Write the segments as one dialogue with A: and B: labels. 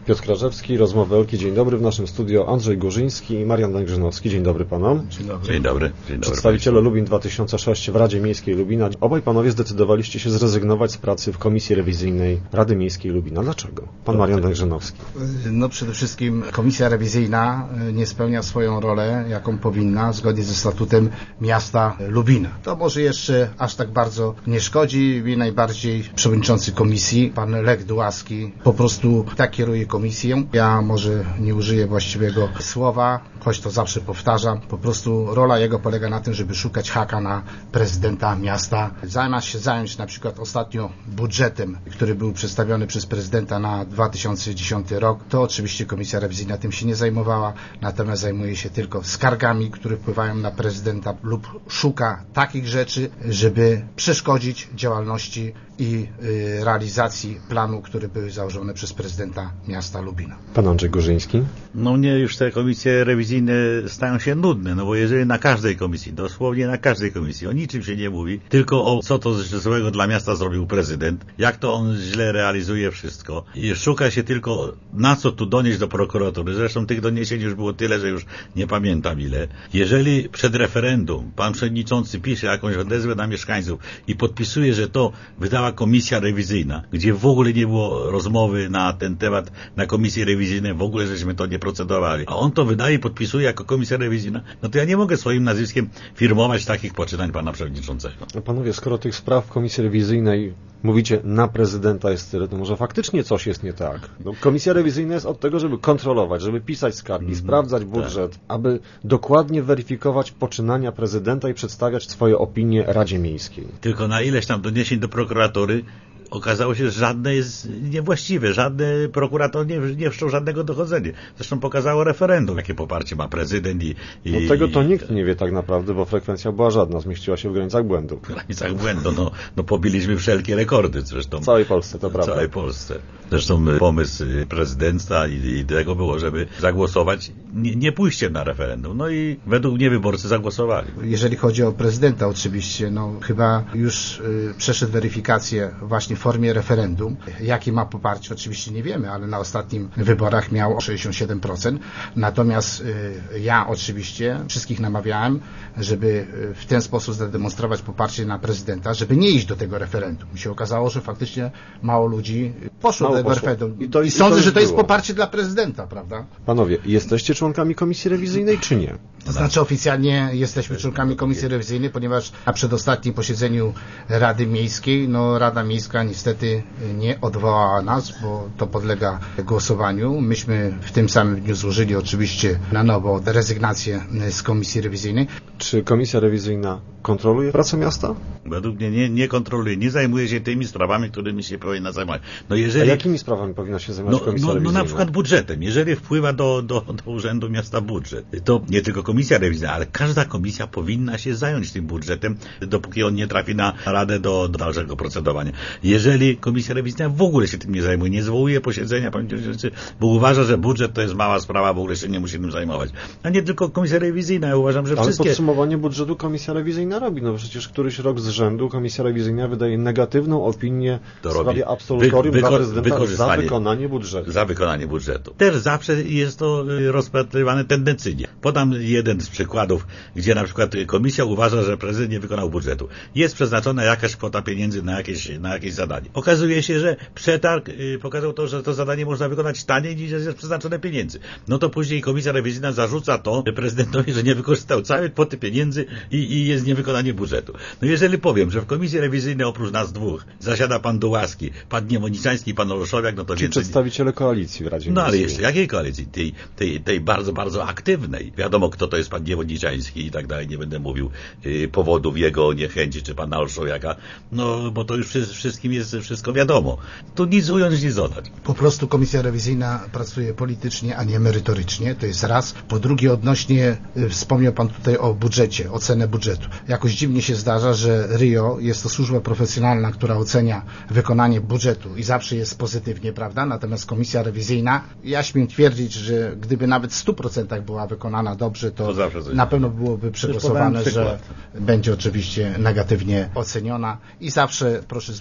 A: Piotr Krażewski, Rozmowy Elki. Dzień dobry. W naszym studio Andrzej Górzyński i Marian Węgrzynowski. Dzień dobry panom.
B: Dzień dobry.
C: Dzień dobry.
A: Przedstawiciele Lubin 2006 w Radzie Miejskiej Lubina. Obaj panowie zdecydowaliście się zrezygnować z pracy w Komisji Rewizyjnej Rady Miejskiej Lubina. Dlaczego? Pan Marian Węgrzynowski.
B: No przede wszystkim Komisja Rewizyjna nie spełnia swoją rolę, jaką powinna, zgodnie ze statutem miasta Lubina. To może jeszcze aż tak bardzo nie szkodzi. I najbardziej przewodniczący komisji, pan Lech Długaski, po prostu tak kieruje komisję. Ja może nie użyję właściwego słowa, choć to zawsze powtarzam. Po prostu rola jego polega na tym, żeby szukać haka na prezydenta miasta. Zamiast się zająć na przykład ostatnio budżetem, który był przedstawiony przez prezydenta na 2010 rok, to oczywiście Komisja Rewizyjna tym się nie zajmowała, natomiast zajmuje się tylko skargami, które wpływają na prezydenta lub szuka takich rzeczy, żeby przeszkodzić działalności i realizacji planu, które były założone przez prezydenta miasta Lubina.
A: Pan Andrzej Górzyński.
C: No mnie już te komisje rewizyjne stają się nudne, no bo jeżeli na każdej komisji, dosłownie na każdej komisji, o niczym się nie mówi, tylko o co to złego dla miasta zrobił prezydent, jak to on źle realizuje wszystko i szuka się tylko na co tu donieść do prokuratury. Zresztą tych doniesień już było tyle, że już nie pamiętam ile. Jeżeli przed referendum pan przewodniczący pisze jakąś odezwę na mieszkańców i podpisuje, że to wydała komisja rewizyjna, gdzie w ogóle nie było rozmowy na ten temat na komisji rewizyjnej, w ogóle żeśmy to nie procedowali, a on to wydaje i podpisuje jako komisja rewizyjna, no to ja nie mogę swoim nazwiskiem firmować takich poczynań pana przewodniczącego.
A: Panowie, skoro tych spraw w komisji rewizyjnej mówicie na prezydenta jest tyle, to może faktycznie coś jest nie tak. No, komisja rewizyjna jest od tego, żeby kontrolować, żeby pisać skargi, sprawdzać budżet, tak, aby dokładnie weryfikować poczynania prezydenta i przedstawiać swoje opinie Radzie Miejskiej.
C: Tylko na ileś tam doniesień do prokuratury okazało się, że żadne jest niewłaściwe, żadny prokurator nie wszczął żadnego dochodzenia. Zresztą pokazało referendum, jakie poparcie ma prezydent
A: no tego to nikt nie wie tak naprawdę, bo frekwencja była żadna, zmieściła się w granicach błędu.
C: W granicach błędu, no pobiliśmy wszelkie rekordy zresztą.
A: W całej Polsce, to prawda.
C: W całej Polsce. Zresztą pomysł prezydenta i tego było, żeby zagłosować nie pójściem na referendum. No i według mnie wyborcy zagłosowali.
B: Jeżeli chodzi o prezydenta oczywiście, no chyba już przeszedł weryfikację właśnie w formie referendum. Jakie ma poparcie, oczywiście nie wiemy, ale na ostatnim wyborach miał 67%. Natomiast ja oczywiście wszystkich namawiałem, żeby w ten sposób zademonstrować poparcie na prezydenta, żeby nie iść do tego referendum. Mi się okazało, że faktycznie mało ludzi poszło do tego referendum. I sądzę, że to jest poparcie dla prezydenta, prawda?
A: Panowie, jesteście członkami komisji rewizyjnej, czy nie?
B: To znaczy oficjalnie jesteśmy członkami komisji rewizyjnej, ponieważ na przedostatnim posiedzeniu Rady Miejskiej, no Rada Miejska niestety nie odwołała nas, bo to podlega głosowaniu. Myśmy w tym samym dniu złożyli oczywiście na nowo rezygnację z komisji rewizyjnej.
A: Czy komisja rewizyjna kontroluje pracę miasta?
C: Według mnie nie kontroluje, nie zajmuje się tymi sprawami, którymi się powinna zajmować. No jeżeli,
A: a jakimi sprawami powinna się zajmować komisja rewizyjna?
C: No na przykład budżetem. Jeżeli wpływa do Urzędu Miasta budżet, to nie tylko komisja rewizyjna, ale każda komisja powinna się zająć tym budżetem, dopóki on nie trafi na Radę do dalszego procedowania. Jeżeli komisja rewizyjna w ogóle się tym nie zajmuje, nie zwołuje posiedzenia, bo uważa, że budżet to jest mała sprawa, w ogóle się nie musi tym zajmować. A nie tylko komisja rewizyjna, ja uważam, że wszystkie...
A: Ale podsumowanie budżetu komisja rewizyjna robi. No przecież któryś rok z rzędu komisja rewizyjna wydaje negatywną opinię w sprawie absolutorium dla prezydenta za wykonanie budżetu.
C: Za wykonanie budżetu. Też zawsze jest to rozpatrywane tendencyjnie. Podam jeden z przykładów, gdzie na przykład komisja uważa, że prezydent nie wykonał budżetu. Jest przeznaczona jakaś kwota pieniędzy na jakieś zadanie. Okazuje się, że przetarg pokazał to, że to zadanie można wykonać taniej niż jest przeznaczone pieniędzy. No to później komisja rewizyjna zarzuca to prezydentowi, że nie wykorzystał całej kwoty pieniędzy i jest niewykonanie budżetu. No jeżeli powiem, że w komisji rewizyjnej oprócz nas dwóch zasiada pan Długaski, pan Niewodniczański i pan Oloszowiak, no to
A: czy przedstawiciele koalicji w Radzie
C: No ale
A: Miejskiej.
C: jeszcze jakiej koalicji? Tej bardzo, bardzo aktywnej. Wiadomo, kto to jest pan Niewodniczański i tak dalej, nie będę mówił powodów jego niechęci, czy pana Oloszowiaka, no bo to już wszystkim jest wszystko wiadomo. Tu nic ująć, nic dodać.
B: Po prostu komisja rewizyjna pracuje politycznie, a nie merytorycznie, to jest raz. Po drugie, odnośnie, wspomniał pan tutaj o budżecie, ocenę budżetu. Jakoś dziwnie się zdarza, że RIO jest to służba profesjonalna, która ocenia wykonanie budżetu i zawsze jest pozytywnie, prawda? Natomiast komisja rewizyjna, ja śmiem twierdzić, że gdyby nawet w 100% była wykonana dobrze, to na pewno byłoby przegłosowane, że będzie oczywiście negatywnie oceniona i zawsze proszę zwrócić uwagę,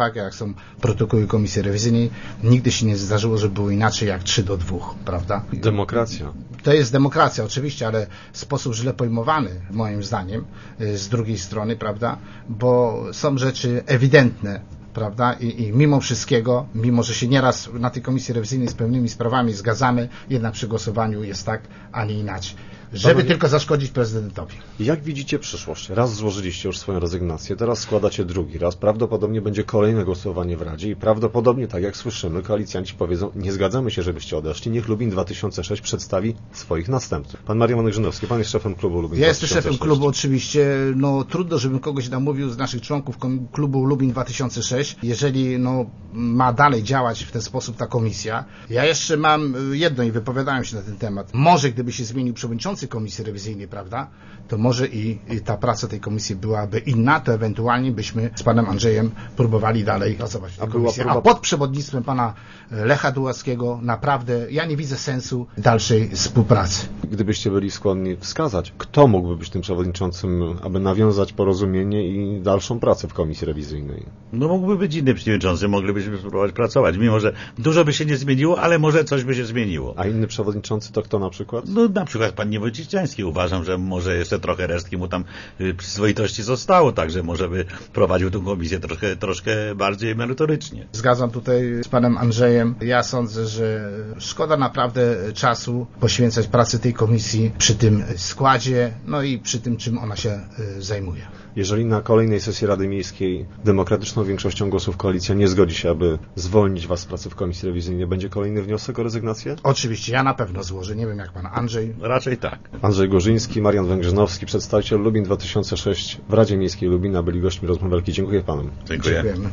B: sprawach, jak są protokoły komisji rewizyjnej, nigdy się nie zdarzyło, że było inaczej jak 3-2, prawda?
A: Demokracja.
B: To jest demokracja oczywiście, ale sposób źle pojmowany, moim zdaniem, z drugiej strony, prawda? Bo są rzeczy ewidentne, prawda? I mimo wszystkiego, mimo że się nieraz na tej komisji rewizyjnej z pewnymi sprawami zgadzamy, jednak przy głosowaniu jest tak, a nie inaczej. Żeby tylko zaszkodzić prezydentowi.
A: Jak widzicie przyszłość? Raz złożyliście już swoją rezygnację, teraz składacie drugi raz. Prawdopodobnie będzie kolejne głosowanie w Radzie i prawdopodobnie, tak jak słyszymy, koalicjanci powiedzą, nie zgadzamy się, żebyście odeszli, niech Lubin 2006 przedstawi swoich następców. Pan Marian Grzynowski, pan jest szefem klubu Lubin 2006.
B: Ja jestem szefem klubu oczywiście, no trudno, żebym kogoś namówił z naszych członków klubu Lubin 2006, jeżeli ma dalej działać w ten sposób ta komisja. Ja jeszcze mam jedno i wypowiadałem się na ten temat. Może gdyby się zmienił przewodniczący komisji rewizyjnej, prawda, to może i ta praca tej komisji byłaby inna, to ewentualnie byśmy z panem Andrzejem próbowali dalej pracować w tej komisji. A pod przewodnictwem pana Lecha Dłułackiego naprawdę ja nie widzę sensu dalszej współpracy.
A: Gdybyście byli skłonni wskazać, kto mógłby być tym przewodniczącym, aby nawiązać porozumienie i dalszą pracę w komisji rewizyjnej?
C: No mógłby być inny przewodniczący, moglibyśmy spróbować pracować, mimo że dużo by się nie zmieniło, ale może coś by się zmieniło.
A: A inny przewodniczący to kto na przykład?
C: No na przykład pan Niewojciszczański. Uważam, że może jeszcze trochę resztki mu tam przyzwoitości zostało, także może by prowadził tę komisję troszkę bardziej merytorycznie.
B: Zgadzam tutaj z panem Andrzejem. Ja sądzę, że szkoda naprawdę czasu poświęcać pracy tej komisji przy tym składzie, no i przy tym, czym ona się zajmuje.
A: Jeżeli na kolejnej sesji Rady Miejskiej demokratyczną większością głosów koalicja nie zgodzi się, aby zwolnić was z pracy w komisji rewizyjnej, będzie kolejny wniosek o rezygnację?
B: Oczywiście, ja na pewno złożę. Nie wiem jak pan Andrzej.
C: Raczej tak.
A: Andrzej Gorzyński, Marian Węgrzynowski, przedstawiciel Lubin 2006 w Radzie Miejskiej Lubina byli gośćmi rozmowy. Dziękuję panom.
C: Dziękuję.
B: Dziękujemy.